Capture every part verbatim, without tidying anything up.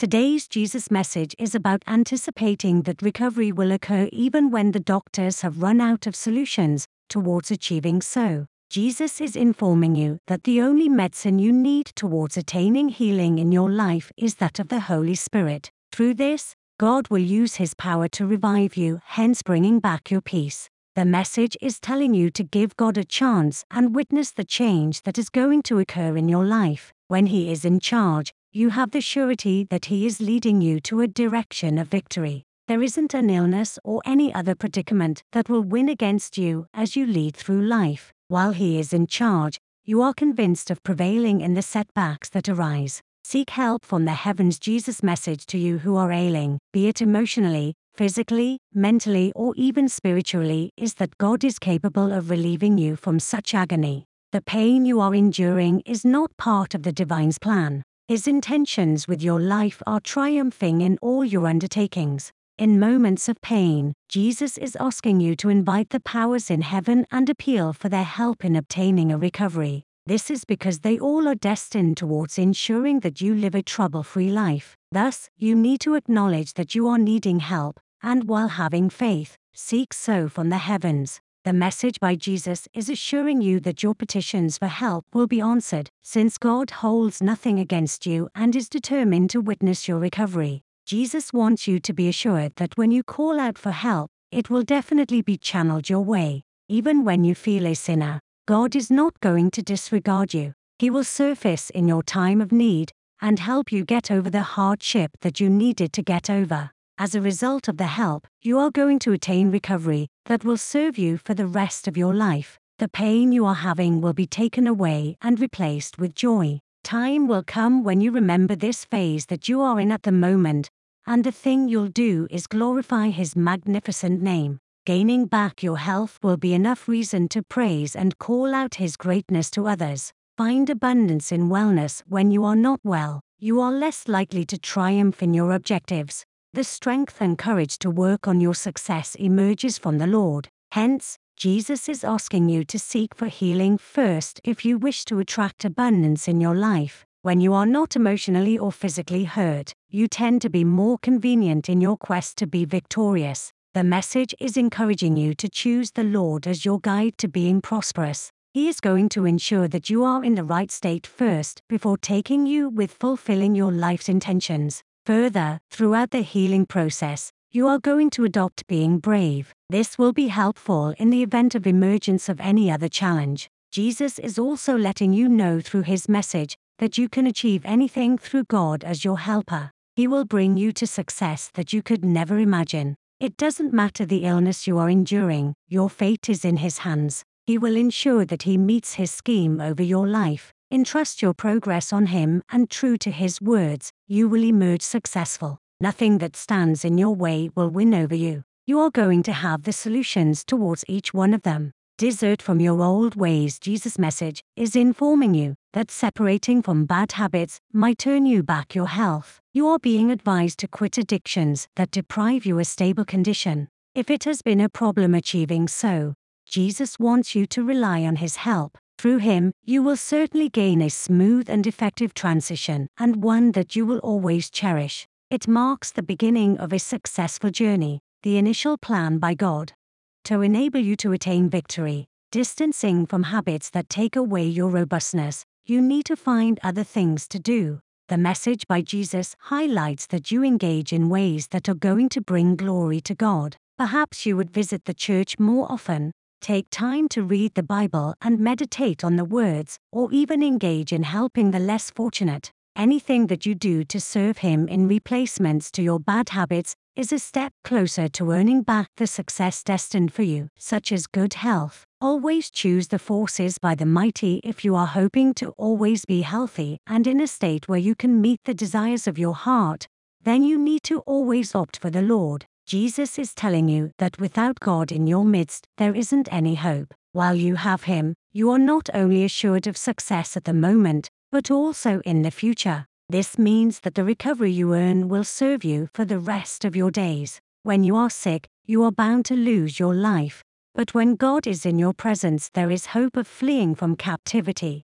Today's Jesus message is about anticipating that recovery will occur even when the doctors have run out of solutions towards achieving so. Jesus is informing you that the only medicine you need towards attaining healing in your life is that of the Holy Spirit. Through this, God will use His power to revive you, hence bringing back your peace. The message is telling you to give God a chance and witness the change that is going to occur in your life. When He is in charge, you have the surety that He is leading you to a direction of victory. There isn't an illness or any other predicament that will win against you as you lead through life. While He is in charge, you are convinced of prevailing in the setbacks that arise. Seek help from the heavens. Jesus' message to you who are ailing, be it emotionally, physically, mentally, or even spiritually, is that God is capable of relieving you from such agony. The pain you are enduring is not part of the divine's plan. His intentions with your life are triumphing in all your undertakings. In moments of pain, Jesus is asking you to invite the powers in heaven and appeal for their help in obtaining a recovery. This is because they all are destined towards ensuring that you live a trouble-free life. Thus, you need to acknowledge that you are needing help, and while having faith, seek so from the heavens. The message by Jesus is assuring you that your petitions for help will be answered, since God holds nothing against you and is determined to witness your recovery. Jesus wants you to be assured that when you call out for help, it will definitely be channeled your way. Even when you feel a sinner, God is not going to disregard you. He will surface in your time of need and help you get over the hardship that you needed to get over. As a result of the help, you are going to attain recovery that will serve you for the rest of your life. The pain you are having will be taken away and replaced with joy. Time will come when you remember this phase that you are in at the moment, and the thing you'll do is glorify His magnificent name. Gaining back your health will be enough reason to praise and call out His greatness to others. Find abundance in wellness when you are not well. You are less likely to triumph in your objectives. The strength and courage to work on your success emerges from the Lord. Hence, Jesus is asking you to seek for healing first if you wish to attract abundance in your life. When you are not emotionally or physically hurt, you tend to be more convenient in your quest to be victorious. The message is encouraging you to choose the Lord as your guide to being prosperous. He is going to ensure that you are in the right state first before taking you with fulfilling your life's intentions. Further, throughout the healing process, you are going to adopt being brave. This will be helpful in the event of emergence of any other challenge. Jesus is also letting you know through His message that you can achieve anything through God as your helper. He will bring you to success that you could never imagine. It doesn't matter the illness you are enduring, your fate is in His hands. He will ensure that He meets His scheme over your life. Entrust your progress on Him, and true to His words, you will emerge successful. Nothing that stands in your way will win over you. You are going to have the solutions towards each one of them. Desert from your old ways. Jesus' message is informing you that separating from bad habits might earn you back your health. You are being advised to quit addictions that deprive you a stable condition. If it has been a problem achieving so, Jesus wants you to rely on His help. Through Him, you will certainly gain a smooth and effective transition, and one that you will always cherish. It marks the beginning of a successful journey, the initial plan by God to enable you to attain victory. Distancing from habits that take away your robustness, you need to find other things to do. The message by Jesus highlights that you engage in ways that are going to bring glory to God. Perhaps you would visit the church more often, take time to read the Bible and meditate on the words, or even engage in helping the less fortunate. Anything that you do to serve Him in replacements to your bad habits is a step closer to earning back the success destined for you, such as good health. Always choose the forces by the mighty if you are hoping to always be healthy and in a state where you can meet the desires of your heart. Then you need to always opt for the Lord. Jesus is telling you that without God in your midst, there isn't any hope. While you have Him, you are not only assured of success at the moment, but also in the future. This means that the recovery you earn will serve you for the rest of your days. When you are sick, you are bound to lose your life. But when God is in your presence, there is hope of fleeing from captivity.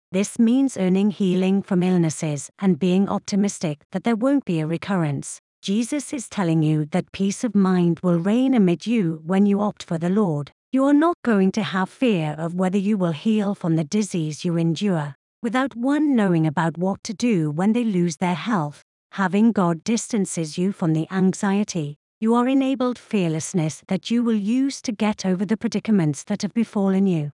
This means earning healing from illnesses and being optimistic that there won't be a recurrence. Jesus is telling you that peace of mind will reign amid you when you opt for the Lord. You are not going to have fear of whether you will heal from the disease you endure. Without one knowing about what to do when they lose their health, having God distances you from the anxiety. You are enabled fearlessness that you will use to get over the predicaments that have befallen you.